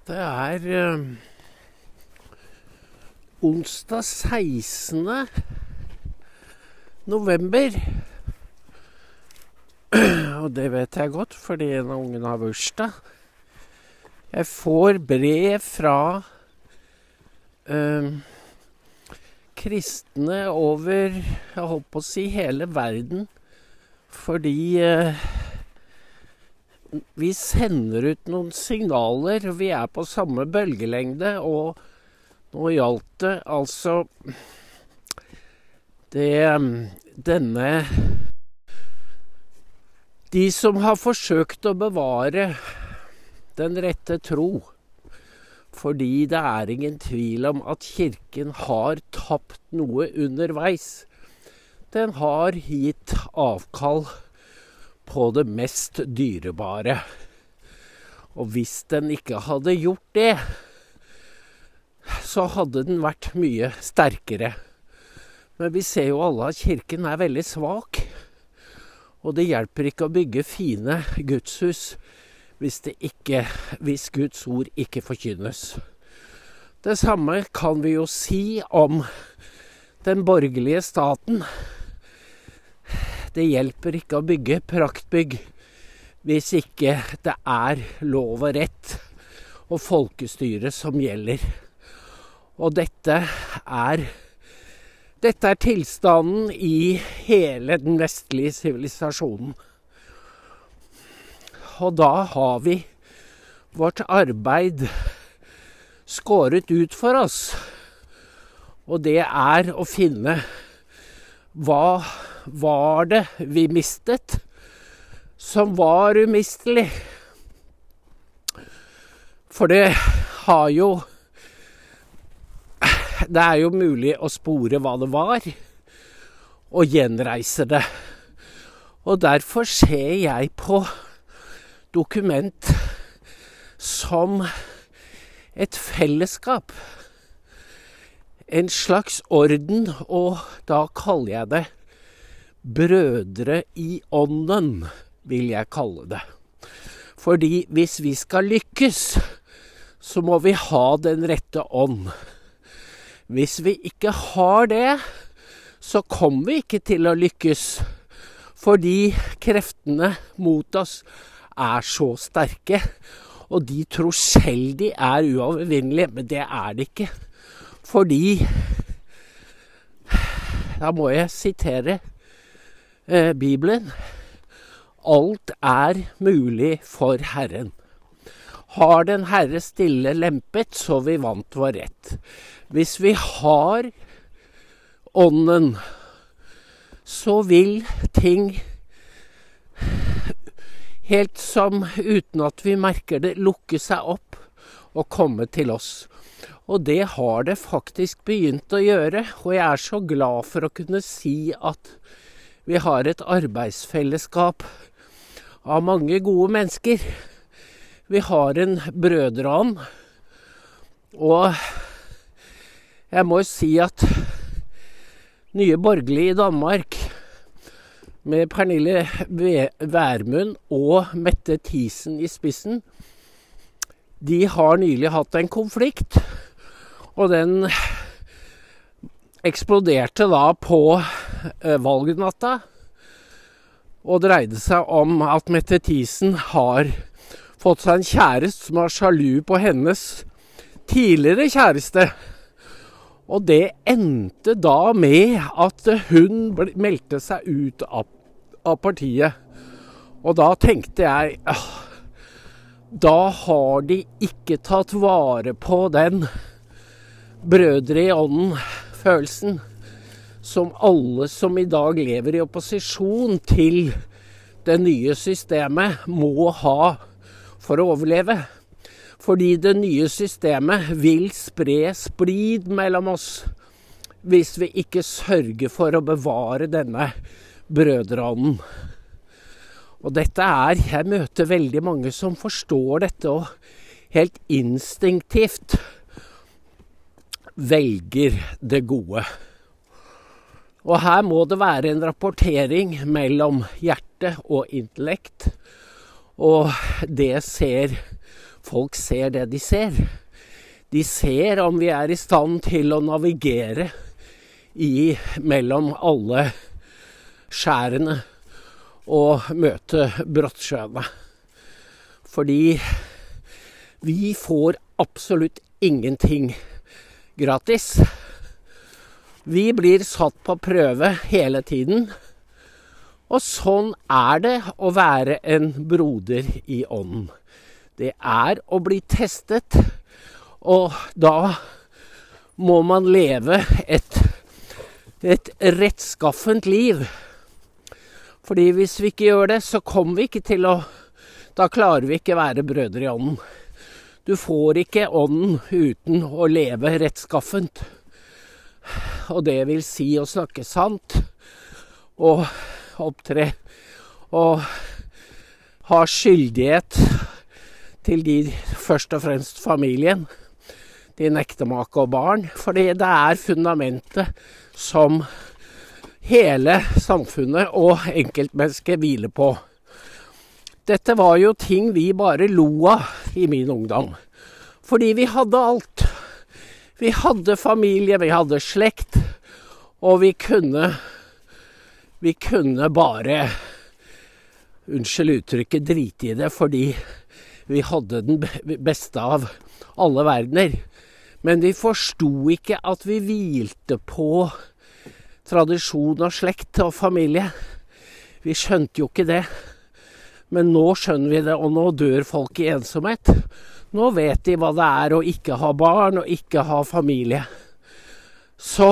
Det onsdag 16. november, og det vet jeg godt, fordi en av ungene har bursdag. Jeg får brev fra kristne over, jeg holdt på å si, hele verden, fordi vi sender ut noen signaler, vi på samme bølgelengde, og nå gjaldt det altså de som har forsøkt å bevare den rette tro, fordi det ingen tvil om at kirken har tapt noe underveis. Den har gitt avkall på det mest dyrebare. Og hvis den ikke hadde gjort det, så hadde den vært mye sterkere. Men vi ser jo alle at kirken veldig svak, og det hjelper ikke å bygge fine gudshus hvis Guds ord ikke forkynnes. Det samme kan vi jo si om den borgerlige staten. Det hjelper ikke å bygge praktbygg hvis ikke det lov og rett og folkestyre som gjelder. Og dette tilstanden i hele den vestlige sivilisasjonen. Og da har vi vårt arbeid skåret ut for oss. Og det å finne hva var det vi mistet som var umistelig. For det jo mulig å spore hva det var, og gjenreise det. Og derfor ser jeg på dokument som et fellesskap, en slags orden, og da kaller jeg det brødre i ånden, vil jeg kalle det. Fordi hvis vi skal lykkes, så må vi ha den rette ånd. Hvis vi ikke har det, så kommer vi ikke til å lykkes, fordi kreftene mot oss så sterke, og de tror selv de uovervinnelige, men det det ikke. Fordi, da må jeg sitere Bibelen, alt mulig for Herren. Har den Herre stille lempet, så vi vant vår rett. Hvis vi har ånden, så vil ting helt som uten at vi merker det, lukke seg opp og komme til oss. Og det har det faktisk begynt å gjøre, og jeg så glad for å kunne si at vi har et arbeidsfellesskap av mange gode mennesker. Vi har en brødreånd, og jeg må si at Nye Borgerlige i Danmark, med Pernille Vermund og Mette Thiesen i spissen, de har nylig hatt en konflikt, og den eksploderte da på valgnatta, og dreide seg om at Mette Thiesen har fått seg en kjæreste som sjalu på hennes tidligere kjæreste. Og det endte da med at hun meldte seg ut av partiet. Og da tenkte jeg, da har de ikke tatt vare på den brødre i ånden-følelsen som alle som i dag lever i opposisjon til det nye systemet må ha for å overleve. Fordi det nye systemet vil spre splid mellom oss hvis vi ikke sørger for å bevare denne brødreånden. Og dette jeg møter veldig mange som forstår dette og helt instinktivt velger det gode. Og her må det være en rapportering mellom hjerte og intellekt, og det ser folk ser det de ser. De ser om vi er i stand til å navigere mellom alle skjærene og møte brottsjøene. Fordi vi får absolutt ingenting gratis. Vi blir satt på prøve hele tiden, og sånn er det å være en broder i ånden. Det er å bli testet, og da må man leve et rettskaffent liv. Fordi hvis vi ikke gjør det, så kommer vi ikke til da klarer vi ikke være brødre i ånden. Du får ikke ånden uten å leve rettskaffent. Og det vil si å snakke sant, og opptre, og ha skyldighet til først og fremst familien, din ektemake og barn, fordi det er fundamentet som hele samfunnet og enkeltmennesket hviler på. Dette var jo ting vi bare lo av i min ungdom, fordi vi hadde alt. Vi hadde familie, vi hadde slekt, og vi kunne bare, unnskyld uttrykket, drite i det, fordi vi hadde den beste av alle verdener. Men vi forstod ikke at vi hvilte på tradisjon og slekt og familie. Vi skjønte jo ikke det. Men nå skjønner vi det, og nå dør folk i ensomhet. Nå vet de hva det er å ikke ha barn og ikke ha familie. Så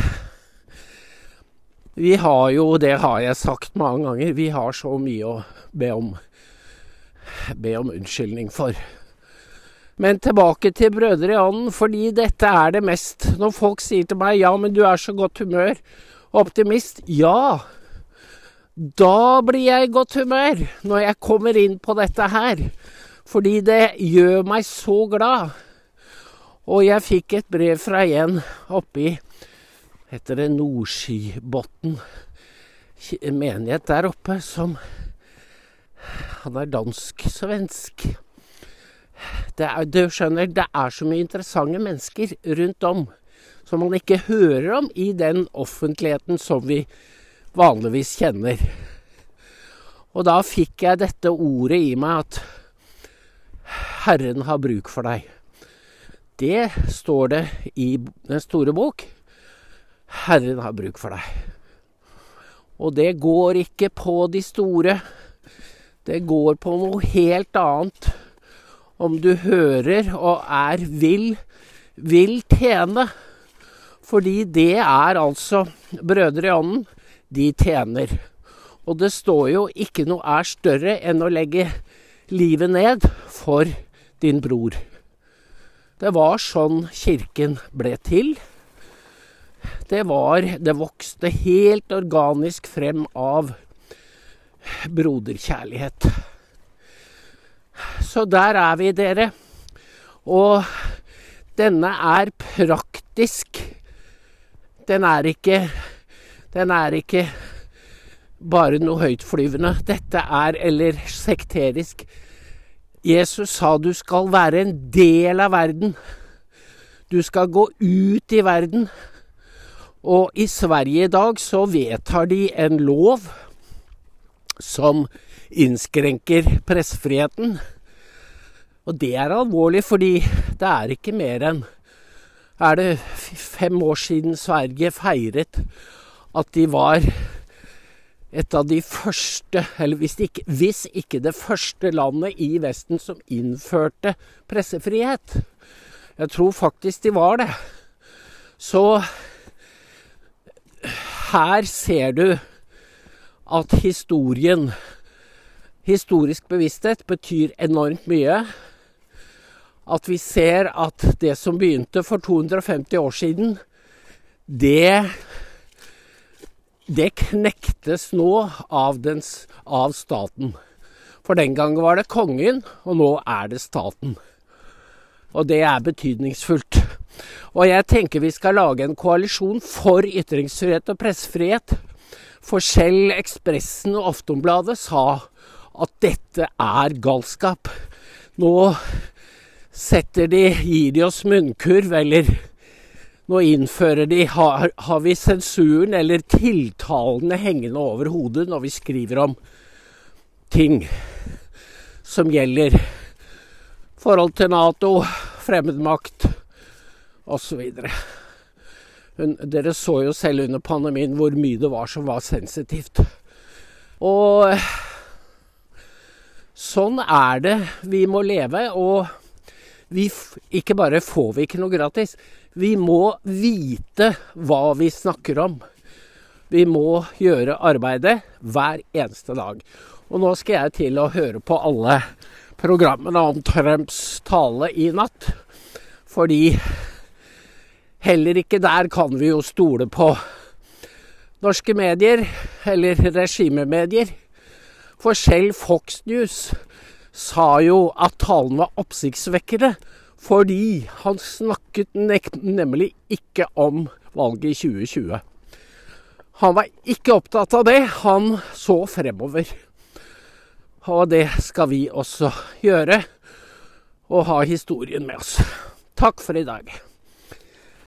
vi har jo, det har jeg sagt mange ganger, vi har så mye å be om unnskyldning for. Men tilbake til brødre i ånden, fordi dette er det mest. Når folk sier til meg, ja, men du er så godt humør, optimist, ja. Da blir jeg i godt humør når jeg kommer inn på dette her, fordi det gjør meg så glad. Og jeg fikk et brev fra en oppi, heter det Nordskybotn, menighet der oppe, som han er dansk-svensk. Du skjønner, det er så mye interessante mennesker rundt om, som man ikke hører om i den offentligheten som vi vanligvis kjenner. Og da fikk jeg dette ordet i meg at Herren har bruk for deg. Det står det i den store bok. Herren har bruk for deg. Og det går ikke på de store. Det går på noe helt annet. Om du hører og vil tjene. Fordi det er altså brødre i ånden. De tjener. Og det står jo ikke noe er større enn å legge livet ned for din bror. Det var sånn kirken ble til. Det vokste helt organisk frem av broderkjærlighet. Så der er vi, dere. Og denne er praktisk. Den er ikke bare noe høytflyvende. Dette er, eller sekterisk. Jesus sa du skal være en del av verden. Du skal gå ut i verden. Og i Sverige i dag så vedtar de en lov som innskrenker pressefriheten. Og det er alvorlig, fordi det er ikke mer enn, er det 5 år siden Sverige feiret at de var et av de første, eller hvis ikke det første landet i Vesten som innførte pressefrihet. Jeg tror faktisk de var det. Så her ser du at historisk bevissthet betyr enormt mye. At vi ser at det som begynte for 250 år siden, det knektes nå av staten. For den gangen var det kongen, og nå er det staten. Og det er betydningsfullt. Og jeg tenker vi skal lage en koalisjon for ytringsfrihet og pressefrihet. For selv Ekspressen og Aftonbladet sa at dette er galskap. Nå gir de oss munnkurv, eller nå innfører har vi sensuren eller tiltalene hengende over hodet når vi skriver om ting som gjelder forhold til NATO, fremmedmakt og så videre. Dere så jo selv under pandemien hvor mye det var som var sensitivt. Og sånn det vi må leve, og ikke bare får vi ikke noe gratis, vi må vite hva vi snakker om. Vi må gjøre arbeidet hver eneste dag. Og nå skal jeg til å høre på alle programmene om Trumps tale i natt, fordi heller ikke der kan vi jo stole på norske medier, eller regimemedier. For selv Fox News sa jo at talen var oppsiktsvekkende, fordi han snakket nemlig ikke om valget i 2020. Han var ikke opptatt av det, han så fremover. Og det skal vi også gjøre, og ha historien med oss. Takk for i dag.